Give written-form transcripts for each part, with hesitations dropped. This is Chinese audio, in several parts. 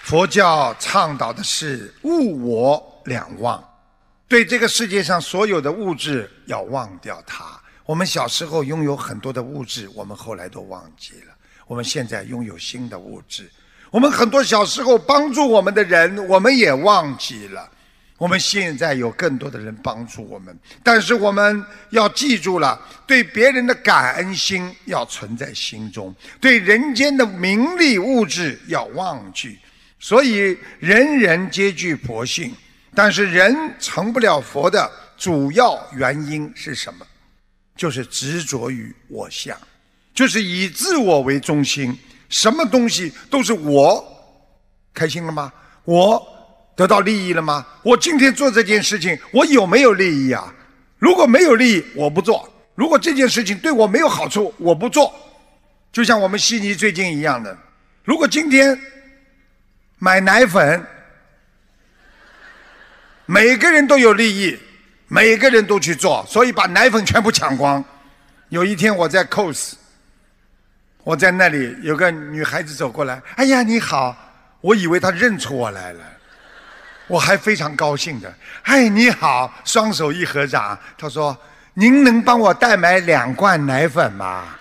佛教倡导的是物我两忘，对这个世界上所有的物质要忘掉它。我们小时候拥有很多的物质，我们后来都忘记了。我们现在拥有新的物质，我们很多小时候帮助我们的人，我们也忘记了。我们现在有更多的人帮助我们，但是我们要记住了，对别人的感恩心要存在心中，对人间的名利物质要忘记。所以人人皆具佛性，但是人成不了佛的主要原因是什么？就是执着于我相，就是以自我为中心，什么东西都是我。开心了吗？我得到利益了吗？我今天做这件事情，我有没有利益啊？如果没有利益，我不做；如果这件事情对我没有好处，我不做。就像我们悉尼最近一样的，如果今天买奶粉，每个人都有利益，每个人都去做，所以把奶粉全部抢光。有一天我在 COS， 我在那里有个女孩子走过来，哎呀你好，我以为她认出我来了，我还非常高兴的，哎你好，双手一合掌，她说您能帮我代买2罐奶粉吗？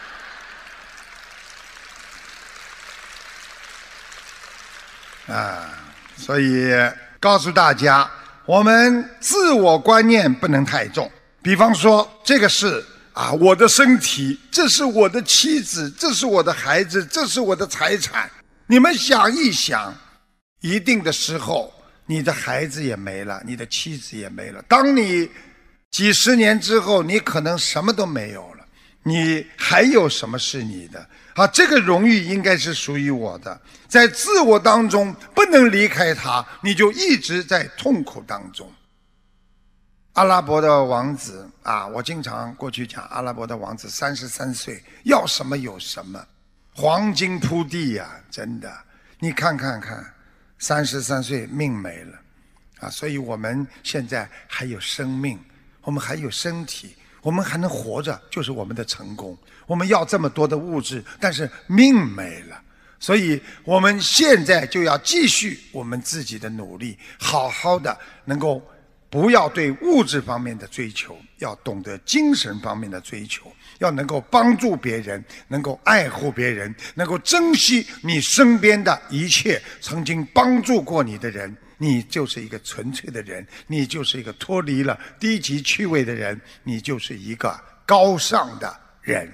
所以告诉大家，我们自我观念不能太重。比方说这个是我的身体，这是我的妻子，这是我的孩子，这是我的财产。你们想一想，一定的时候你的孩子也没了，你的妻子也没了，当你几十年之后，你可能什么都没有了，你还有什么是你的？这个荣誉应该是属于我的，在自我当中不能离开它，你就一直在痛苦当中。阿拉伯的王子我经常过去讲，阿拉伯的王子33岁，要什么有什么，黄金铺地真的，你看看，33岁命没了所以我们现在还有生命，我们还有身体，我们还能活着，就是我们的成功。我们要这么多的物质，但是命没了，所以我们现在就要继续我们自己的努力，好好的能够不要对物质方面的追求，要懂得精神方面的追求，要能够帮助别人，能够爱护别人，能够珍惜你身边的一切曾经帮助过你的人，你就是一个纯粹的人，你就是一个脱离了低级趣味的人，你就是一个高尚的人。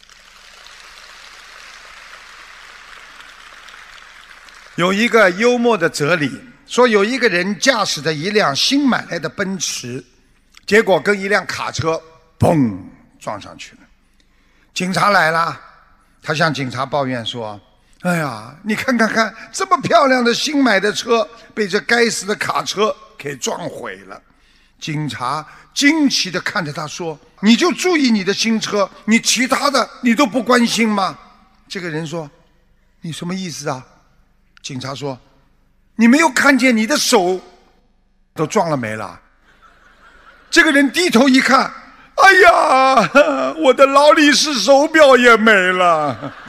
有一个幽默的哲理，说有一个人驾驶着一辆新买来的奔驰，结果跟一辆卡车嘣撞上去了。警察来了，他向警察抱怨说，哎呀，你看，这么漂亮的新买的车被这该死的卡车给撞毁了。警察惊奇地看着他说，你就注意你的新车，你其他的你都不关心吗？这个人说，你什么意思啊？警察说，你没有看见你的手都撞了没了？这个人低头一看，哎呀，我的劳力士手表也没了。